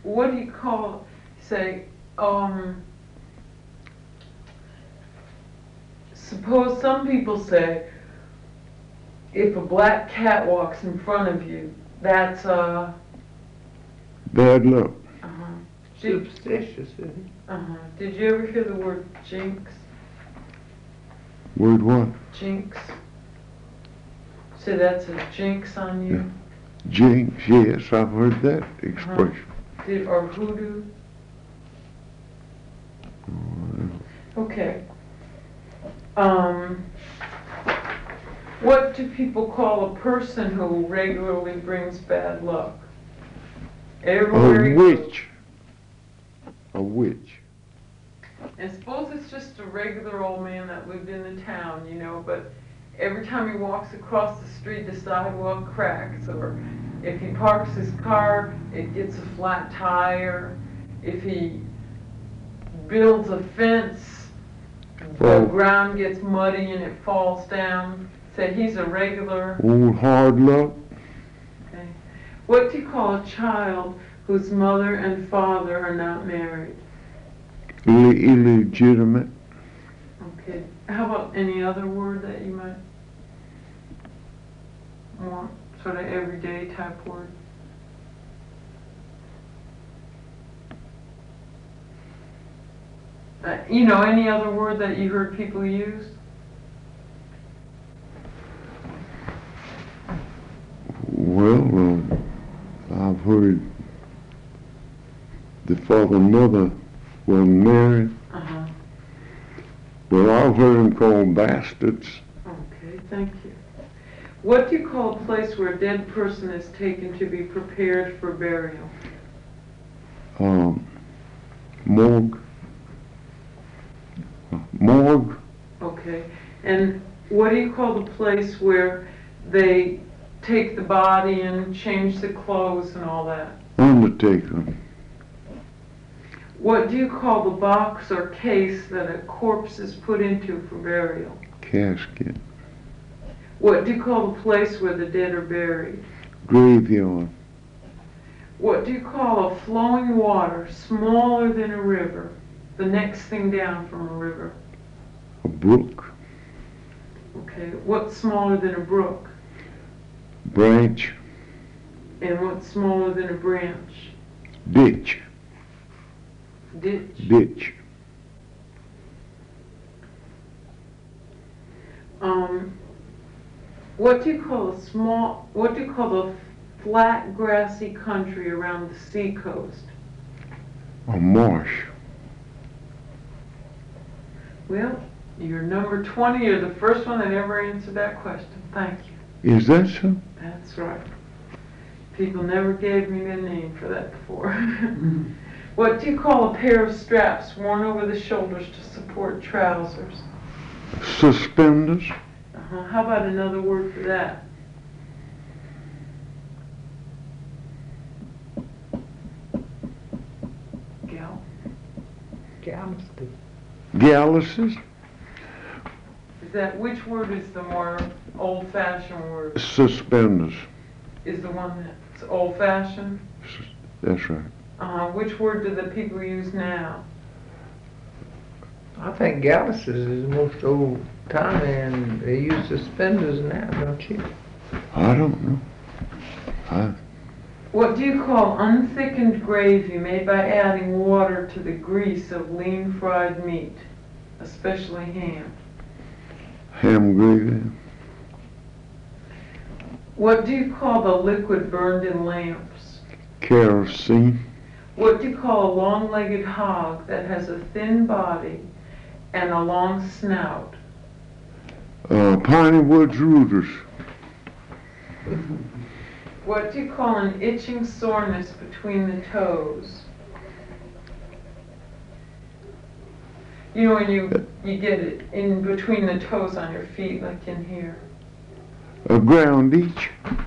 what do you call, say, suppose some people say, if a black cat walks in front of you, that's bad luck. Superstitious, isn't it? Did you ever hear the word jinx? Word what? Jinx. So that's a jinx on you? Jinx, yes, I've heard that expression. Or hoodoo? Okay. What do people call a person who regularly brings bad luck? Everywhere A witch. A witch. And suppose it's just a regular old man that lived in the town, you know, but every time he walks across the street, the sidewalk cracks, or if he parks his car, it gets a flat tire. If he builds a fence, the ground gets muddy and it falls down. Say he's a regular. Old hard luck. Okay. What do you call a child whose mother and father are not married? Illegitimate. Okay. How about any other word that you might want? Sort of everyday type word? You know, any other word that you heard people use? Well, I've heard the father and mother were married. Well, I've heard them called bastards. Okay, thank you. What do you call a place where a dead person is taken to be prepared for burial? Morgue. Morgue. Okay. And what do you call the place where they take the body and change the clothes and all that? Undertaker. What do you call the box or case that a corpse is put into for burial? Casket. What do you call the place where the dead are buried? Graveyard. What do you call a flowing water smaller than a river, the next thing down from a river? A brook. Okay, what's smaller than a brook? Branch. And what's smaller than a branch? Ditch. Ditch. Ditch. What do you call the flat grassy country around the sea coast? A marsh. Well, you're number 20. You're the first one that ever answered that question. Thank you. Is that so? That's right. People never gave me a name for that before. What do you call a pair of straps worn over the shoulders to support trousers? Suspenders. How about another word for that? Gallusty. Galluses. Which word is the more old-fashioned word? Suspenders. Is the one that's old-fashioned? That's right. Which word do the people use now? I think galluses is the most old time, and they use suspenders now, don't you? I don't know. What do you call unthickened gravy made by adding water to the grease of lean fried meat, especially ham? Ham gravy. What do you call the liquid burned in lamps? Kerosene. What do you call a long-legged hog that has a thin body and a long snout? Piney Woods rooters. What do you call an itching soreness between the toes? You know when you get it in between the toes on your feet, like in here. A ground itch.